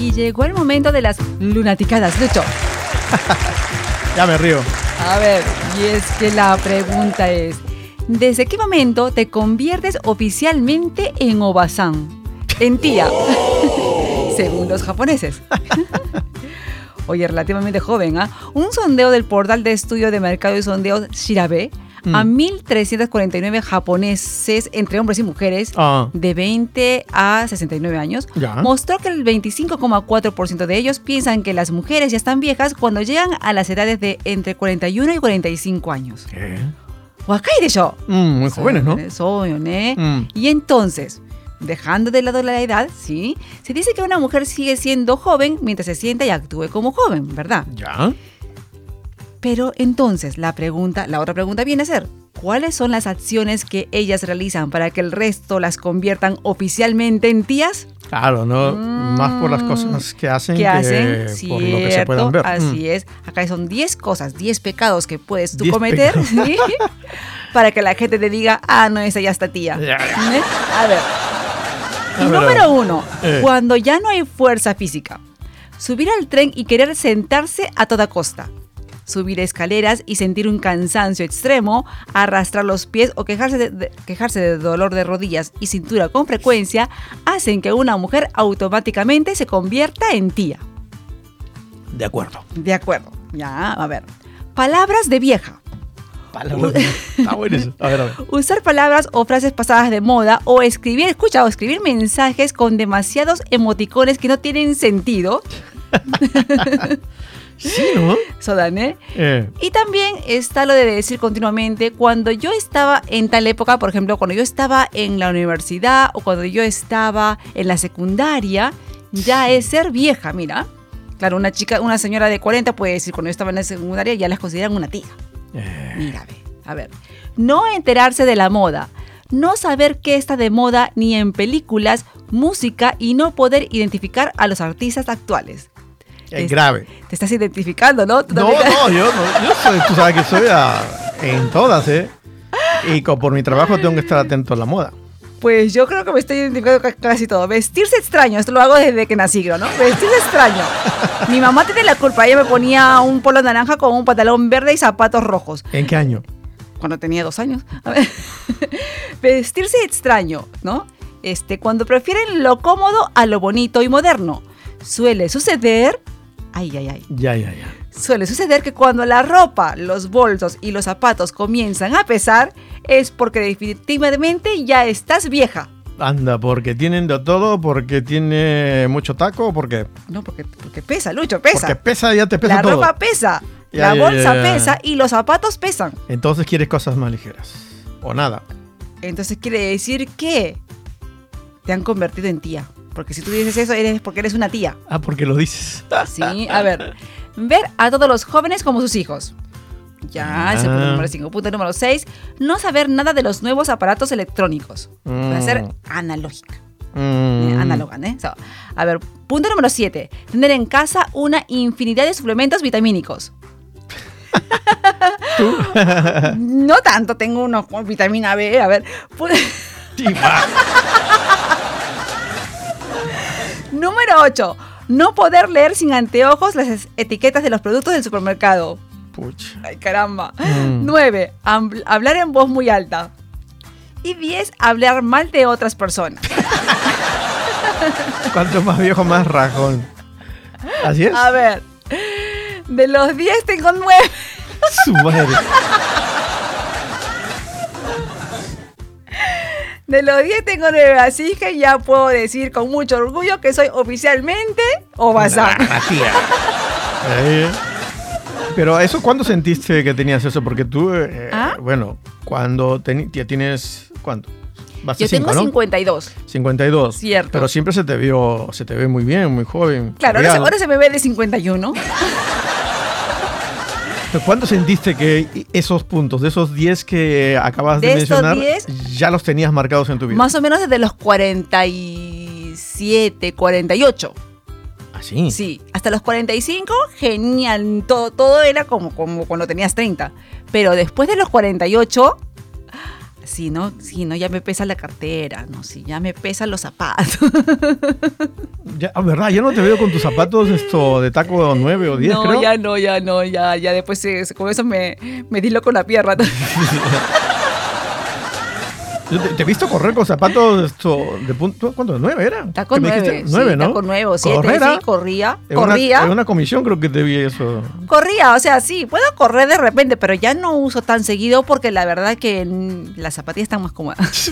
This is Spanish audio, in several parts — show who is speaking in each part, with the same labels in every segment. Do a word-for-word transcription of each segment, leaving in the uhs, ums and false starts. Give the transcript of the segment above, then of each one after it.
Speaker 1: Y llegó el momento de las lunaticadas, Lucho.
Speaker 2: Ya me río.
Speaker 1: A ver, y es que la pregunta es, ¿desde qué momento te conviertes oficialmente en Obasan? En tía. Oh. Según los japoneses. Oye, relativamente joven, ¿ah? ¿eh? Un sondeo del portal de estudio de mercado y sondeo Shirabe mm. a mil trescientos cuarenta y nueve japoneses, entre hombres y mujeres, ah. de veinte a sesenta y nueve años, ¿ya? Mostró que el veinticinco coma cuatro por ciento de ellos piensan que las mujeres ya están viejas cuando llegan a las edades de entre cuarenta y uno y cuarenta y cinco años.
Speaker 2: ¿Qué?
Speaker 1: Wakay de yo.
Speaker 2: Mm, muy jóvenes, ¿no?
Speaker 1: Soy, ¿eh? Mm. Y entonces, dejando de lado la edad, ¿sí? Se dice que una mujer sigue siendo joven mientras se sienta y actúe como joven, ¿verdad?
Speaker 2: Ya.
Speaker 1: Pero entonces, la pregunta, la otra pregunta viene a ser, ¿cuáles son las acciones que ellas realizan para que el resto las conviertan oficialmente en tías?
Speaker 2: Claro, ¿no? Mm, más por las cosas que hacen
Speaker 1: que,
Speaker 2: que
Speaker 1: hacen,
Speaker 2: por
Speaker 1: cierto,
Speaker 2: lo que se puedan ver.
Speaker 1: Así mm. es. Acá son diez cosas, diez pecados que puedes tú cometer,
Speaker 2: pecados.
Speaker 1: ¿sí? Para que la gente te diga, ah, no, esa ya está tía.
Speaker 2: Ya, ya.
Speaker 1: ¿Eh? A ver.
Speaker 2: A ver,
Speaker 1: Número
Speaker 2: a ver.
Speaker 1: uno, eh. cuando ya no hay fuerza física. Subir al tren y querer sentarse a toda costa. Subir escaleras y sentir un cansancio extremo, arrastrar los pies o quejarse de, de, quejarse de dolor de rodillas y cintura con frecuencia hacen que una mujer automáticamente se convierta en tía.
Speaker 2: De acuerdo.
Speaker 1: De acuerdo. Ya, a ver. Palabras de vieja.
Speaker 2: Palabras de vieja. Está bueno eso. A ver, a ver.
Speaker 1: Usar palabras o frases pasadas de moda o escribir, escucha, o escribir mensajes con demasiados emoticones que no tienen sentido.
Speaker 2: Sí, ¿no?
Speaker 1: Sodané.
Speaker 2: Eh.
Speaker 1: Y también está lo de decir continuamente, cuando yo estaba en tal época, por ejemplo, cuando yo estaba en la universidad o cuando yo estaba en la secundaria, ya es ser vieja, mira. Claro, una chica, una señora de cuarenta puede decir, cuando yo estaba en la secundaria ya las consideran una tía.
Speaker 2: Eh.
Speaker 1: Mira, a ver. No enterarse de la moda. No saber qué está de moda ni en películas, música y no poder identificar a los artistas actuales.
Speaker 2: Es grave.
Speaker 1: Te estás identificando, ¿no?
Speaker 2: No, no, yo no. Yo soy, tú sabes que soy a, en todas, ¿eh? Y con, por mi trabajo tengo que estar atento a la moda.
Speaker 1: Pues yo creo que me estoy identificando casi todo. Vestirse extraño, esto lo hago desde que nací, ¿no? Vestirse extraño. Mi mamá tiene la culpa, ella me ponía un polo naranja con un pantalón verde y zapatos rojos.
Speaker 2: ¿En qué año?
Speaker 1: Cuando tenía dos años. A ver. Vestirse extraño, ¿no? Este, cuando prefieren lo cómodo a lo bonito y moderno. Suele suceder... Ay, ay, ay.
Speaker 2: Ya, ya, ya.
Speaker 1: Suele suceder que cuando la ropa, los bolsos y los zapatos comienzan a pesar, es porque definitivamente ya estás vieja.
Speaker 2: Anda, porque tienen de todo, porque tiene mucho taco, o por qué.
Speaker 1: No, porque, porque pesa, Lucho, pesa.
Speaker 2: Porque pesa, ya te pesa
Speaker 1: la
Speaker 2: todo.
Speaker 1: La ropa pesa,
Speaker 2: ya,
Speaker 1: la
Speaker 2: ya,
Speaker 1: bolsa
Speaker 2: ya, ya.
Speaker 1: pesa y los zapatos pesan.
Speaker 2: Entonces quieres cosas más ligeras. O nada.
Speaker 1: Entonces quiere decir que te han convertido en tía. Porque si tú dices eso, eres porque eres una tía.
Speaker 2: Ah, porque lo dices.
Speaker 1: Sí, a ver. Ver a todos los jóvenes como sus hijos. Ya, ah. ese punto número cinco. Punto número seis. No saber nada de los nuevos aparatos electrónicos. Mm. Va a ser analógica. Mm. Eh, análoga, ¿eh? So, a ver, punto número siete. Tener en casa una infinidad de suplementos vitamínicos.
Speaker 2: ¿Tú?
Speaker 1: No tanto, tengo uno con vitamina B. A ver. Número ocho. No poder leer sin anteojos las etiquetas de los productos del supermercado.
Speaker 2: Pucha.
Speaker 1: Ay, caramba. Mm. nueve. Hablar en voz muy alta. Y diez. Hablar mal de otras personas.
Speaker 2: Cuanto más viejo, más rajón. ¿Así es?
Speaker 1: A ver. De los diez tengo nueve.
Speaker 2: Su madre.
Speaker 1: De los diez tengo nueve, así que ya puedo decir con mucho orgullo que soy oficialmente Obasan.
Speaker 2: eh, pero eso, ¿cuándo sentiste que tenías eso? Porque tú, eh,
Speaker 1: ¿Ah?
Speaker 2: bueno, cuando ten, ya tienes, ¿cuánto?
Speaker 1: Vas Yo cinco, tengo ¿no? cincuenta y dos.
Speaker 2: cincuenta y dos.
Speaker 1: Cierto.
Speaker 2: Pero siempre se te vio, se te ve muy bien, muy joven.
Speaker 1: Claro, ahora se, ahora se me ve de cincuenta y uno.
Speaker 2: ¿Cuándo sentiste que esos puntos, de esos diez que acabas de, de mencionar, diez, ya los tenías marcados en tu vida?
Speaker 1: Más o menos desde los cuarenta y siete, cuarenta y ocho.
Speaker 2: ¿Ah, sí?
Speaker 1: Sí, hasta los cuarenta y cinco, genial, todo, todo era como, como cuando tenías treinta. Pero después de los cuarenta y ocho, Sí, ¿no? Sí, ¿no? Ya me pesa la cartera, ¿no? Sí, ya me pesan los zapatos.
Speaker 2: Ya, ah, ¿verdad? Ya no te veo con tus zapatos esto de taco nueve o diez,
Speaker 1: no,
Speaker 2: creo.
Speaker 1: No, ya no, ya no, ya, ya después eh, con eso me, me di loco la pierna.
Speaker 2: Yo te, te he visto correr con zapatos esto de punto, ¿cuánto? ¿Nueve era?
Speaker 1: Taco nueve,
Speaker 2: nueve,
Speaker 1: sí,
Speaker 2: ¿no?
Speaker 1: taco nueve, siete,
Speaker 2: Correr,
Speaker 1: sí, corría,
Speaker 2: en
Speaker 1: corría.
Speaker 2: Una, en una comisión creo que te vi eso.
Speaker 1: Corría, o sea, sí, puedo correr de repente, pero ya no uso tan seguido porque la verdad que mm, las zapatillas están más cómodas.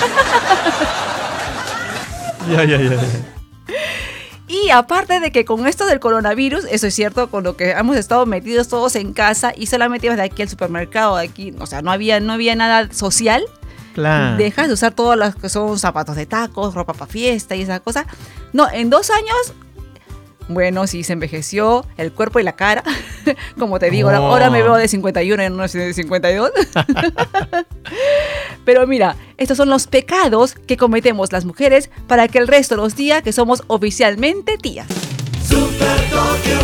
Speaker 2: Ya, ya, ya.
Speaker 1: Y aparte de que con esto del coronavirus, eso es cierto, con lo que hemos estado metidos todos en casa y solamente ibas de aquí al supermercado, de aquí, o sea, no había, no había nada social.
Speaker 2: Claro.
Speaker 1: Dejas de usar todas las que son zapatos de tacos, ropa para fiesta y esas cosas. No, en dos años, bueno, sí se envejeció el cuerpo y la cara. Como te digo,
Speaker 2: oh.
Speaker 1: ahora, ahora me veo de cincuenta y uno y no de cincuenta y dos. Pero mira, estos son los pecados que cometemos las mujeres para que el resto nos diga que somos oficialmente tías.
Speaker 3: Super Tokio.